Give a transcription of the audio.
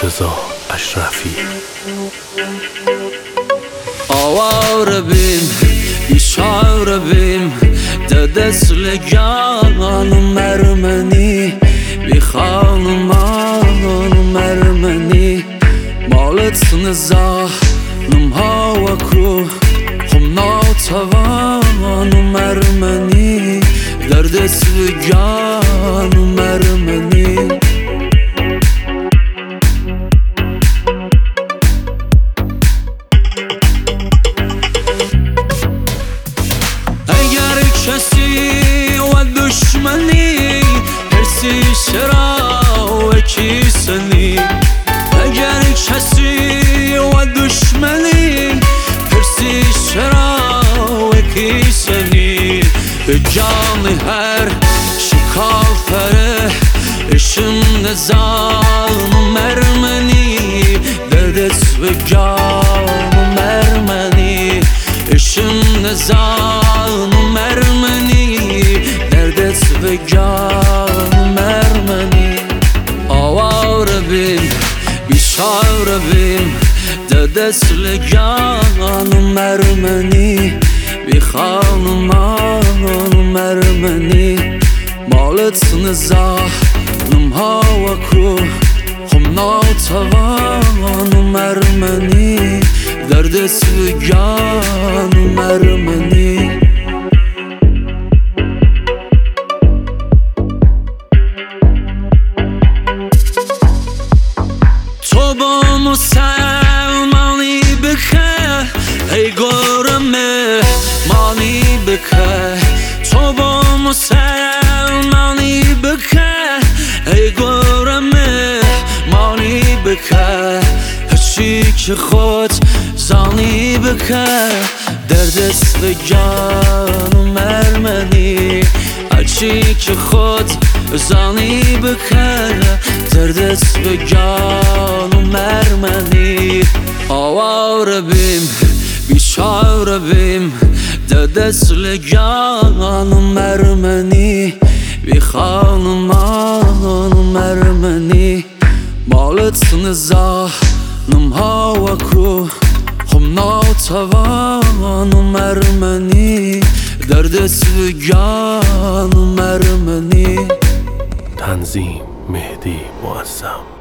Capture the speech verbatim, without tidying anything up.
مرتضی اشرفی. آواره بیم بیچاره بیم ده دسلگان مرمنی بی خانمان مرمنی مالت نزاحنم هوا کرو خم ناتوان مرمنی در دسلگان مرمنی کسی و دشمنی هرسی چرا و کیسنی اگر کسی و دشمنی هرسی چرا و کیسنی به جان هر شکافره اشم نظام مرمنی در دست و جان مرمنی اشم نظام مرمنی در دست و جان مرمنی آواره بیم بیچاره بیم در دست لگان مرمنی بی خانمان مرمنی مالت نزاحنم هوا کرو خم ناتوان مرمنی در دست و جان مرمنی تو با مسلمانی بکه ای گرمه مانی بکه تو با مسلمانی بکه ای گرمه مانی بکه هرچی که خود زانی بکه در دست و جان مرمنی هرچی که خود زانی بکه در دست و جان مرمنی آواره بیم بیچاره بیم در دست لگان مرمنی بی خانمان مرمنی مالت نزاحنم هوا کرو خم ناتوان مرمنی در دست و جان مرمنی. تنظیم مهدی معظم.